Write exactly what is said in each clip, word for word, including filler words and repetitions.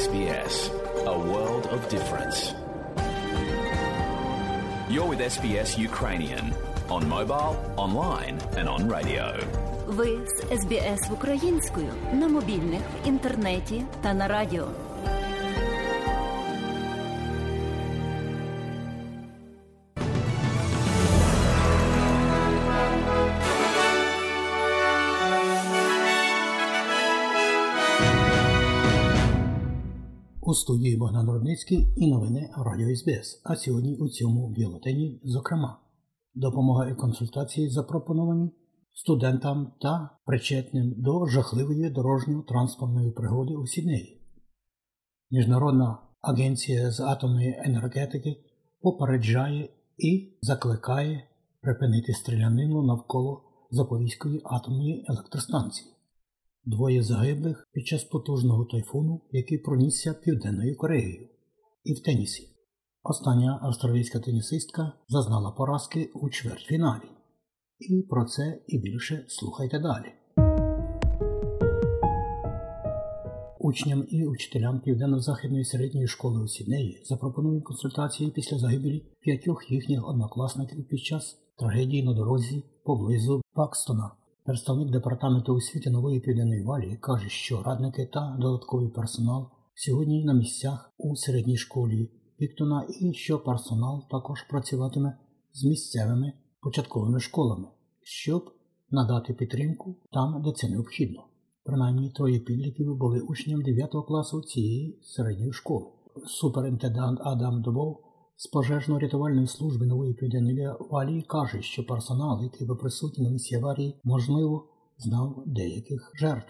Ес Бі Ес. A world of difference. You're with Ес Бі Ес Ukrainian on mobile, online and on radio. Ви з Ес Бі Ес українською на мобільних, в інтернеті та на радіо. У студії Богдан Рудницький і новини Радіо Ес Бі Ес. А сьогодні у цьому бюлетені, зокрема, допомога і консультації запропоновані студентам та причетним до жахливої дорожньо-транспортної пригоди у Сіднеї. Міжнародна агенція з атомної енергетики попереджає і закликає припинити стрілянину навколо Запорізької атомної електростанції. Двоє загиблих під час потужного тайфуну, який пронісся Південною Кореєю. І в тенісі. Остання австралійська тенісистка зазнала поразки у чвертьфіналі. І про це і більше слухайте далі. Учням і учителям Південно-Західної середньої школи у Сіднеї запропонують консультації після загибелі п'ятьох їхніх однокласників під час трагедії на дорозі поблизу Пакстона. Представник Департаменту освіти Нової Південної Валії каже, що радники та додатковий персонал сьогодні на місцях у середній школі Піктона і що персонал також працюватиме з місцевими початковими школами, щоб надати підтримку там, де це необхідно. Принаймні троє підлітків були учням дев'ятого класу цієї середньої школи. Суперінтендант Адам Добов з пожежно-рятувальної служби Нової Південної Валії каже, що персонал, який був присутній на місці аварії, можливо, знав деяких жертв.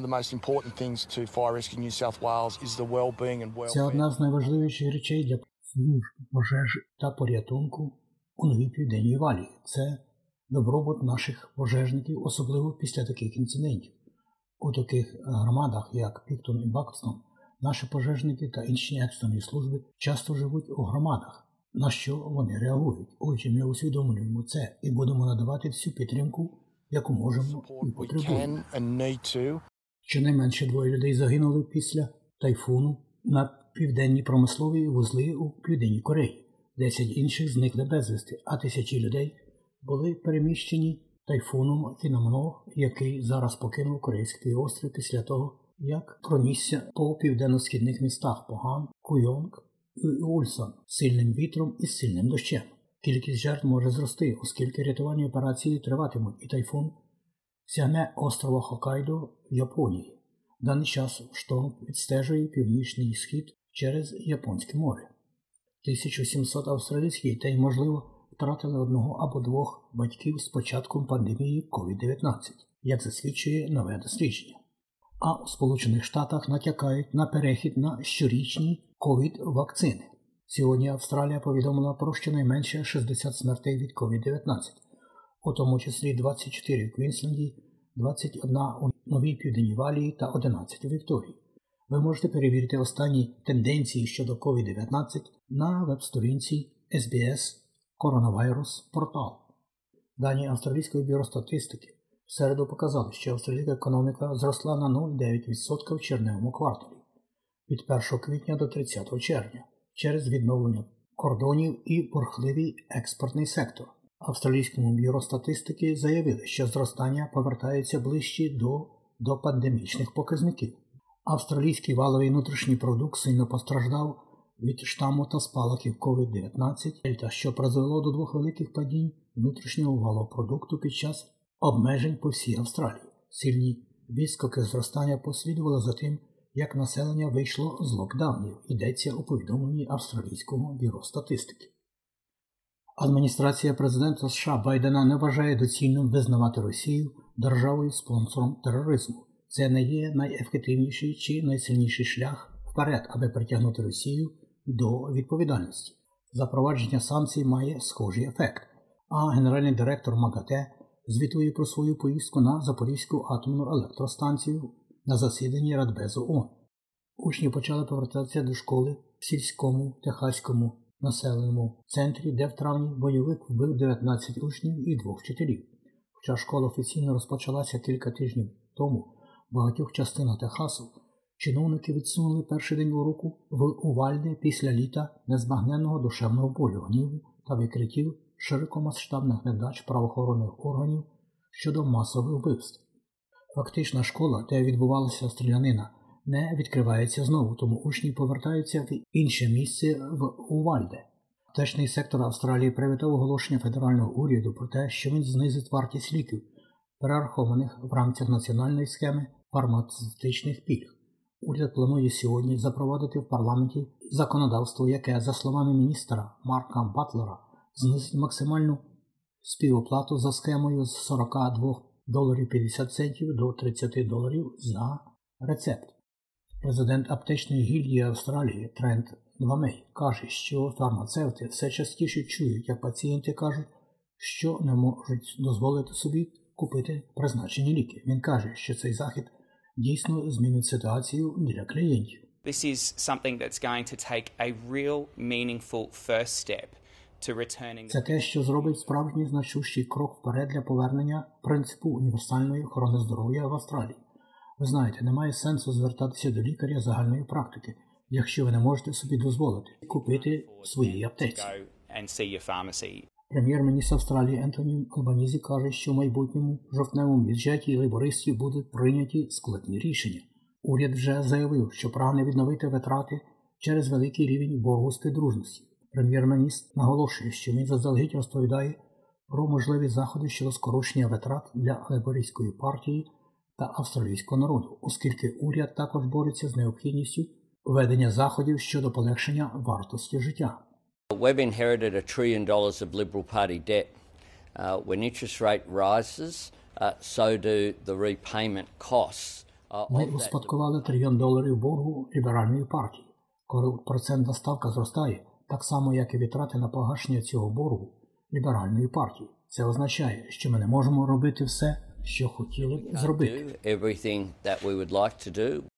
Це одна з найважливіших речей для служб пожежі та порятунку у Новій Південній Валії. Це добробут наших пожежників, особливо після таких інцидентів. У таких громадах, як Піктон і Бакстон, наші пожежники та інші екстрені служби часто живуть у громадах, на що вони реагують. Отже, ми усвідомлюємо це і будемо надавати всю підтримку, яку можемо і потребуємо. Щонайменше двоє людей загинули після тайфуну на південні промислові вузли у Південній Кореї. Десять інших зникли безвісти, а тисячі людей були переміщені тайфуном Фінамно, який зараз покинув Корейський півострів після того, як пронісся по південно-східних містах Поган, Куйонг і Ульсан з сильним вітром і сильним дощем. Кількість жертв може зрости, оскільки рятувальні операції триватимуть, і тайфун сягне острова Хоккайдо в Японії. В даний час шторм відстежує північний схід через Японське море. тисяча сімсот австралійських дітей, можливо, втратили одного або двох батьків з початком пандемії ковід дев'ятнадцять, як засвідчує нове дослідження. А у Сполучених Штатах натякають на перехід на щорічні ковід-вакцини. Сьогодні Австралія повідомила про щонайменше шістдесят смертей від ковід дев'ятнадцять, у тому числі двадцять чотири у Квінсленді, двадцять один у Новій Південній Валії та одинадцять у Вікторії. Ви можете перевірити останні тенденції щодо ковід дев'ятнадцять на веб-сторінці Ес Бі Ес Коронавірус Портал. Дані Австралійського бюро статистики в середу показали, що австралійська економіка зросла на нуль цілих дев'ять десятих відсотка в червневому кварталі від першого квітня до тридцятого червня через відновлення кордонів і бурхливий експортний сектор. Австралійському бюро статистики заявили, що зростання повертається ближче до допандемічних показників. Австралійський валовий внутрішній продукт сильно постраждав від штаму та спалахів ковід дев'ятнадцять, що призвело до двох великих падінь внутрішнього валового продукту під час обмежень по всій Австралії. Сильні відскоки зростання послідували за тим, як населення вийшло з локдаунів, йдеться у повідомленні Австралійського бюро статистики. Адміністрація президента США Байдена не вважає доцільним визнавати Росію державою-спонсором тероризму. Це не є найефективніший чи найсильніший шлях вперед, аби притягнути Росію до відповідальності. Запровадження санкцій має схожий ефект, а генеральний директор МАГАТЕ звітує про свою поїздку на Запорізьку атомну електростанцію на засіданні Радбезу ООН. Учні почали повертатися до школи в сільському техаському населеному центрі, де в травні бойовик вбив дев'ятнадцять учнів і двох вчителів. Хоча школа офіційно розпочалася кілька тижнів тому, в багатьох частинах Техасу Чиновники відсунули перший день уроку в Увальде після літа незбагненного душевного болю, гніву та викриттів широкомасштабних невдач правоохоронних органів щодо масових вбивств. Фактична школа, де відбувалася стрілянина, не відкривається знову, тому учні повертаються в інше місце в Увальде. Аптечний сектор Австралії привітав оголошення федерального уряду про те, що він знизить вартість ліків, перерахованих в рамках національної схеми фармацевтичних пільг. Уряд планує сьогодні запровадити в парламенті законодавство, яке, за словами міністра Марка Батлера, знизить максимальну співоплату за схемою з сорок два доларів п'ятдесят центів до тридцять доларів за рецепт. Президент аптечної гільдії Австралії Трент Ламей каже, що фармацевти все частіше чують, як пацієнти кажуть, що не можуть дозволити собі купити призначені ліки. Він каже, що цей захід дійсно змінить ситуацію для клієнтів. This is something that's going to take a real meaningful first step to returning. Це те, що зробить справжній значущий крок вперед для повернення принципу універсальної охорони здоров'я в Австралії. Ви знаєте, немає сенсу звертатися до лікаря загальної практики, якщо ви не можете собі дозволити купити в своїй аптеці. Прем'єр-міністр Австралії Ентоні Албанізі каже, що в майбутньому жовтневому бюджеті лейбористів будуть прийняті складні рішення. Уряд вже заявив, що прагне відновити витрати через великий рівень боргу співдружності. Прем'єр-міністр наголошує, що він заздалегідь розповідає про можливі заходи щодо скорочення витрат для лейбористської партії та австралійського народу, оскільки уряд також бореться з необхідністю введення заходів щодо полегшення вартості життя. We've inherited a trillion dollars of Liberal Party debt. Uh, when interest rate rises, uh, so do the repayment costs. Ми успадкували трильйон доларів боргу ліберальної партії. Коли процентна ставка зростає, так само, як і витрати на погашення цього боргу ліберальної партії. Це означає, що ми не можемо робити все, що хотіли б зробити. Everything that we would like to do.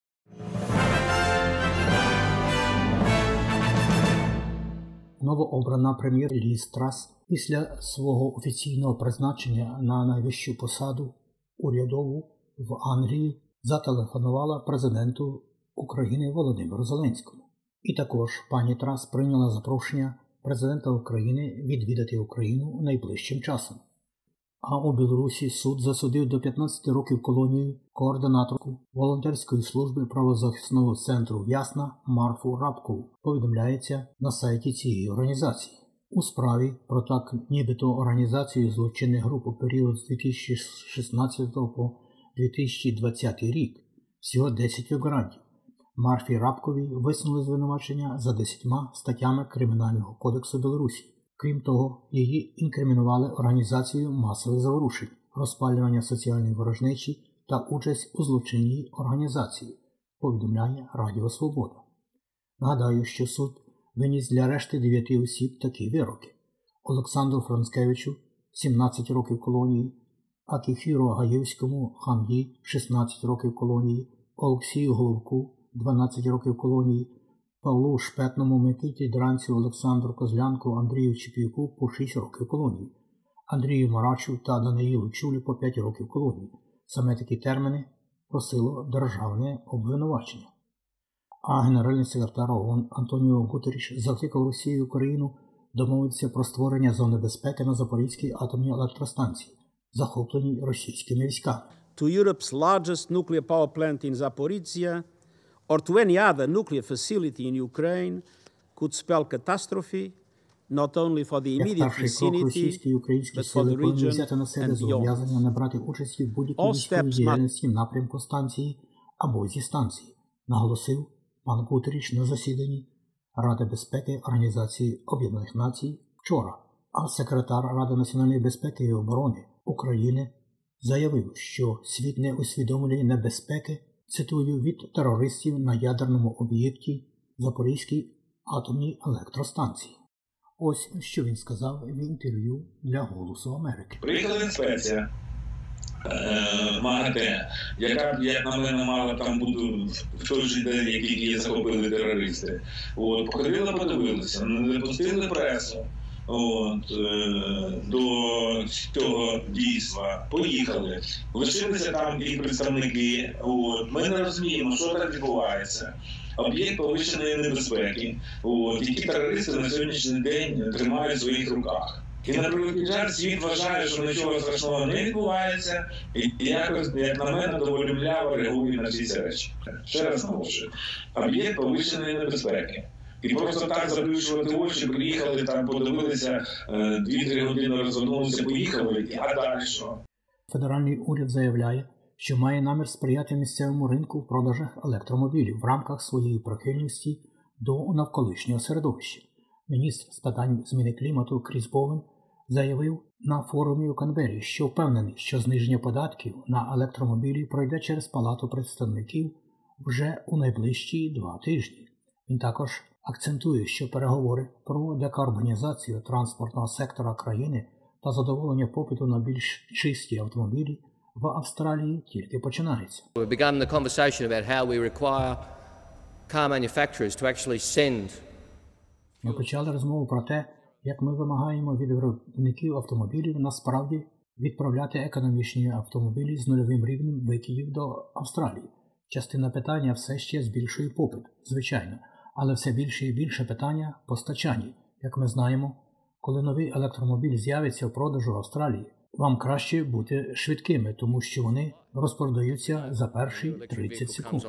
Новообрана прем'єр Ліз Трас після свого офіційного призначення на найвищу посаду урядову в Англії зателефонувала президенту України Володимиру Зеленському. І також пані Трас прийняла запрошення президента України відвідати Україну найближчим часом. А у Білорусі суд засудив до п'ятнадцяти років колонії координаторку волонтерської служби правозахисного центру «Ясна» Марфу Рабкову, повідомляється на сайті цієї організації. У справі про так нібито організацію злочинних груп у період з дві тисячі шістнадцятого по дві тисячі двадцятий рік всього десять фігурантів. Марфі Рабковій висунули звинувачення за десятьма статтями Кримінального кодексу Білорусі. Крім того, її інкримінували організацію масових заворушень, розпалювання соціальної ворожнечі та участь у злочинній організації, повідомляє Радіо Свобода. Нагадаю, що суд виніс для решти дев'яти осіб такі вироки. Олександру Францкевичу – сімнадцять років колонії, Акіхіро Гаєвському Хангі – шістнадцять років колонії, Олексію Головку – дванадцять років колонії, Павлу Шпетному, Микиті Дранцю, Олександру Козлянку, Андрію Чіп'юку по шість років колонії, Андрію Марачу та Даниїлу Чулі по п'ять років колонії. Саме такі терміни просило державне обвинувачення. А генеральний секретар ООН Антоніо Гутерріш закликав Росію і Україну домовитися про створення зони безпеки на Запорізькій атомній електростанції, захопленій російськими військами. To Europe's largest nuclear power plant in Zaporizhia or to any other nuclear facility in Ukraine could spell catastrophe not only for the immediate vicinity, but for the region and beyond. Набрати участі в будь-якій військовій діяльності в напрямку станції або зі станції, наголосив пан Гутерріш на засіданні Ради безпеки Організації Об'єднаних Націй вчора. А секретар Ради національної безпеки і оборони України заявив, що світ не усвідомлює небезпеки, цитую, від терористів на ядерному об'єкті Запорізькій атомній електростанції. Ось, що він сказав в інтерв'ю для «Голосу Америки». Приїхала інспекція е, МАГАТЕ, яка, як на мене, мала там бути в той же день, який її захопили терористи. От, походили, подивилися, не допустили пресу. от, до цього дійства, поїхали. Лишилися там і представники. От. Ми не розуміємо, що так відбувається. Об'єкт повищеної небезпеки, от, які терористи на сьогоднішній день тримають в своїх руках. І, на превеликий жаль, світ вважає, що нічого страшного не відбувається, і якось, як на мене, доволі мляво реагує на всі ці речі. Ще раз наголошую. Об'єкт повищеної небезпеки. І просто так заплющувати очі, приїхали, там подивилися, дві-три години розвернулися, поїхали, а далі що? Федеральний уряд заявляє, що має намір сприяти місцевому ринку в продажах електромобілів в рамках своєї прихильності до навколишнього середовища. Міністр з питань зміни клімату Кріс Боуен заявив на форумі у Канбері, що впевнений, що зниження податків на електромобілі пройде через Палату представників вже у найближчі два тижні. Він також акцентує, що переговори про декарбонізацію транспортного сектора країни та задоволення попиту на більш чисті автомобілі в Австралії тільки починаються. We've begun the conversation about how we require car manufacturers to actually send. Ми почали розмову про те, як ми вимагаємо від виробників автомобілів насправді відправляти економічні автомобілі з нульовим рівнем викидів до Австралії. Частина питання все ще збільшує попит, звичайно, але все більше і більше питання постачання. Як ми знаємо, коли новий електромобіль з'явиться в продажу в Австралії, вам краще бути швидкими, тому що вони розпродаються за перші тридцять секунд.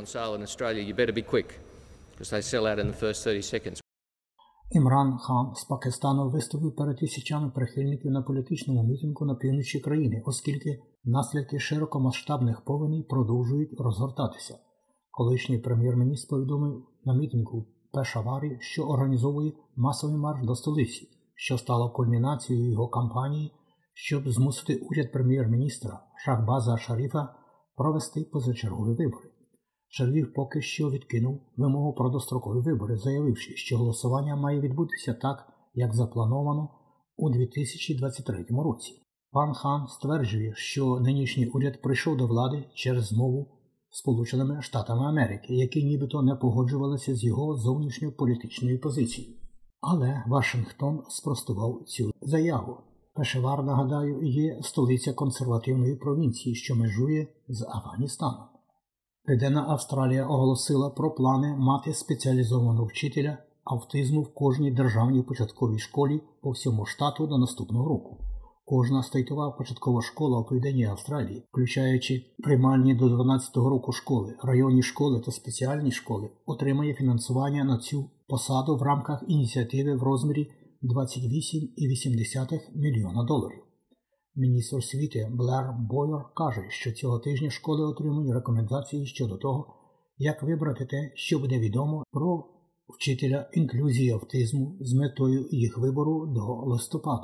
Імран Хан з Пакистану виступив перед тисячами прихильників на політичному мітингу на півночі країни, оскільки наслідки широкомасштабних повеней продовжують розгортатися. Колишній прем'єр-міністр повідомив на мітингу в Пешаварі, що організовує масовий марш до столиці, що стало кульмінацією його кампанії, щоб змусити уряд прем'єр-міністра Шахбаза Шаріфа провести позачергові вибори. Шаріф поки що відкинув вимогу про дострокові вибори, заявивши, що голосування має відбутися так, як заплановано у дві тисячі двадцять третьому році. Пан Хан стверджує, що нинішній уряд прийшов до влади через змову з Сполученими Штатами Америки, які нібито не погоджувалися з його зовнішньополітичною позицією. Але Вашингтон спростував цю заяву. Пешавар, нагадаю, є столиця консервативної провінції, що межує з Афганістаном. Південна Австралія оголосила про плани мати спеціалізованого вчителя автизму в кожній державній початковій школі по всьому штату до наступного року. Кожна стейтова початкова школа у Південній Австралії, включаючи приймальні до дванадцятого року школи, районні школи та спеціальні школи, отримає фінансування на цю посаду в рамках ініціативи в розмірі двадцять вісім цілих вісім десятих мільйона доларів. Міністр освіти Блер Бойер каже, що цього тижня школи отримують рекомендації щодо того, як вибрати те, що буде відомо про вчителя інклюзії автизму з метою їх вибору до листопада.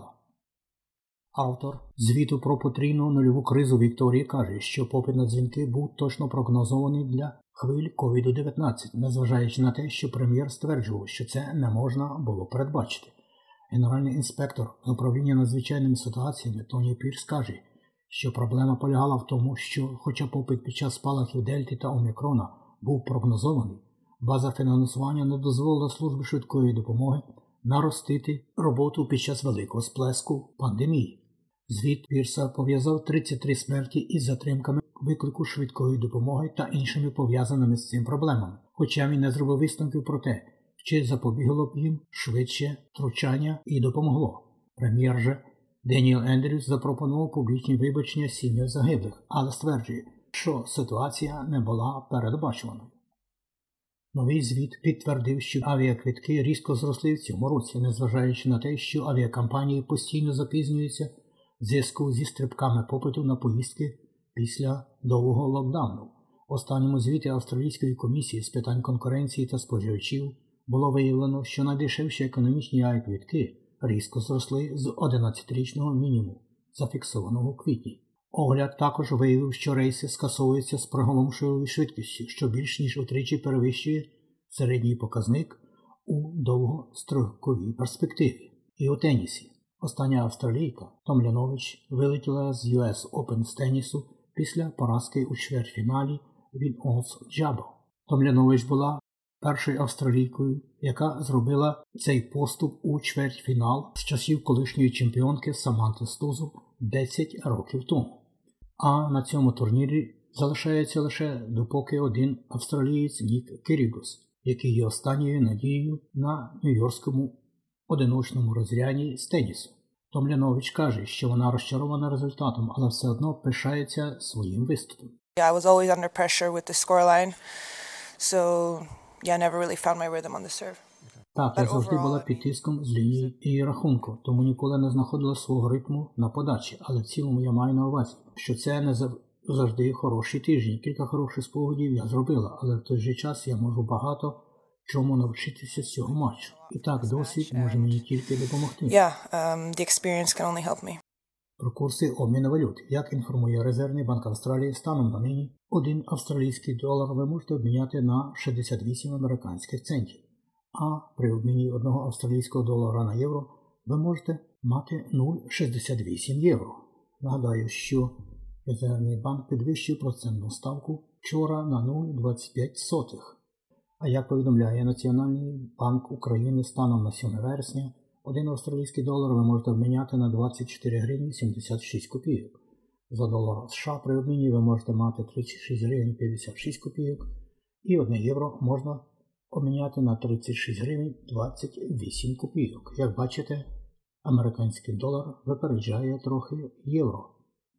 Автор звіту про потрійну нульову кризу Вікторії каже, що попит на дзвінки був точно прогнозований для хвиль ковід дев'ятнадцять, незважаючи на те, що прем'єр стверджував, що це не можна було передбачити. Генеральний інспектор з управління надзвичайними ситуаціями Тоні Пірс каже, що проблема полягала в тому, що, хоча попит під час спалахів Дельти та Омікрона був прогнозований, база фінансування не дозволила службі швидкої допомоги наростити роботу під час великого сплеску пандемії. Звіт Пірса пов'язав тридцять три смерті із затримками виклику швидкої допомоги та іншими пов'язаними з цим проблемами, хоча він не зробив висновків про те, чи запобігло б їм швидше втручання і допомогло. Прем'єр же Деніел Ендрюс запропонував публічні вибачення сім'ям загиблих, але стверджує, що ситуація не була передбачуваною. Новий звіт підтвердив, що авіаквитки різко зросли в цьому році, незважаючи на те, що авіакомпанії постійно запізнюються в зв'язку зі стрибками попиту на поїздки після довгого локдауну. В останньому звіті Австралійської комісії з питань конкуренції та споживачів було виявлено, що найдешевші економічні авіаквитки різко зросли з одинадцятирічного мінімуму, зафіксованого у квітні. Огляд також виявив, що рейси скасовуються з приголомшливою швидкістю, що більш ніж утричі перевищує середній показник у довгостроковій перспективі. І у тенісі. Остання австралійка Томлянович вилетіла з ю ес Open з тенісу після поразки у чвертьфіналі від Олс Джабо. Томлянович була першою австралійкою, яка зробила цей поступ у чвертьфінал з часів колишньої чемпіонки Саманти Стузу десять років тому. А на цьому турнірі залишається лише допоки один австралієць Нік Кірігос, який є останньою надією на нью-йоркському одиночному розряді з тенісу. Томлянович каже, що вона розчарована результатом, але все одно пишається своїм виступом. Yeah, I was always under pressure with the scoreline, so yeah, I never really found my rhythm on the serve. Так, я завжди була під тиском з лінії і рахунку, тому ніколи не знаходила свого ритму на подачі, але в цілому я маю на увазі, що це не завжди хороші тижні. Кілька хороших спогадів я зробила, але в той же час я можу багато чому навчитися з цього матчу. І так, досвід може мені тільки допомогти. Yeah, um, the experience can only help me. Про курси обміну валют. Як інформує Резервний банк Австралії, станом на нині один австралійський долар ви можете обміняти на шістдесят вісім американських центів. А при обміні одного австралійського долара на євро ви можете мати нуль цілих шістдесят вісім євро. Нагадаю, що Резервний банк підвищив процентну ставку вчора на нуль цілих двадцять п'ять сотих. А як повідомляє Національний банк України, станом на сьоме вересня, один австралійський долар ви можете обміняти на двадцять чотири гривні сімдесят шість копійок. За долар США при обміні ви можете мати тридцять шість гривень п'ятдесят шість копійок. І одне євро можна обміняти на тридцять шість гривень двадцять вісім копійок. Як бачите, американський долар випереджає трохи євро.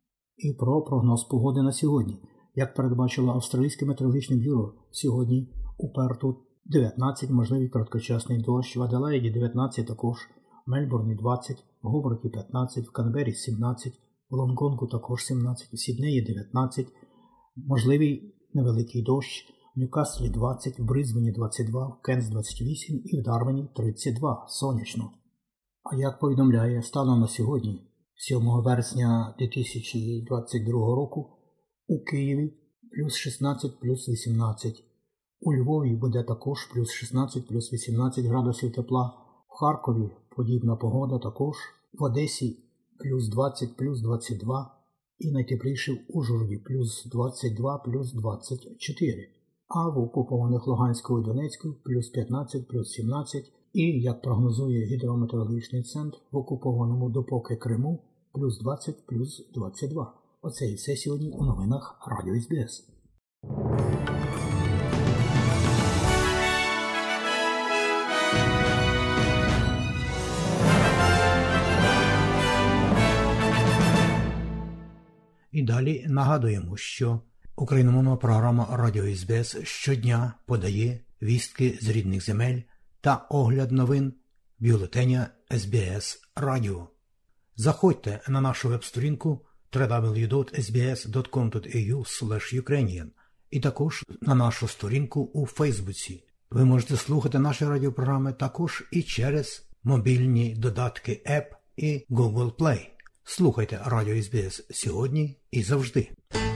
І про прогноз погоди на сьогодні. Як передбачило Австралійське метеорологічне бюро, сьогодні у Перту дев'ятнадцять, можливий короткочасний дощ, в Аделаїді дев'ятнадцять також, в Мельбурні двадцять, в Гобарті п'ятнадцять, в Канбері сімнадцять, в Лонгонгу також сімнадцять, в Сіднеї дев'ятнадцять, можливий невеликий дощ, в Ньюкаслі двадцять, в Брисбені двадцять два, в Кенс двадцять вісім і в Дарвіні тридцять два, сонячно. А як повідомляє станом на сьогодні, сьомого вересня дві тисячі двадцять другого року, у Києві плюс шістнадцять, плюс вісімнадцять, у Львові буде також плюс шістнадцять, плюс вісімнадцять градусів тепла, в Харкові подібна погода також, в Одесі плюс двадцять, плюс двадцять два і найтепліше в Ужгороді плюс двадцять два, плюс двадцять чотири, а в окупованих Луганську і Донецьку плюс п'ятнадцять, плюс сімнадцять і, як прогнозує гідрометеорологічний центр, в окупованому допоки Криму плюс двадцять, плюс двадцять два. Оце і все сьогодні у новинах Радіо ес бі ес. І далі нагадуємо, що україномовна програма Радіо ес бі ес щодня подає вістки з рідних земель та огляд новин бюлетеня ес бі ес Радіо. Заходьте на нашу веб-сторінку дабл ю дабл ю дабл ю крапка ес бі ес крапка ком крапка ей ю слеш юкрейніан і також на нашу сторінку у Фейсбуці. Ви можете слухати наші радіопрограми також і через мобільні додатки App і Google Play. Слухайте Радіо ес бі ес сьогодні і завжди.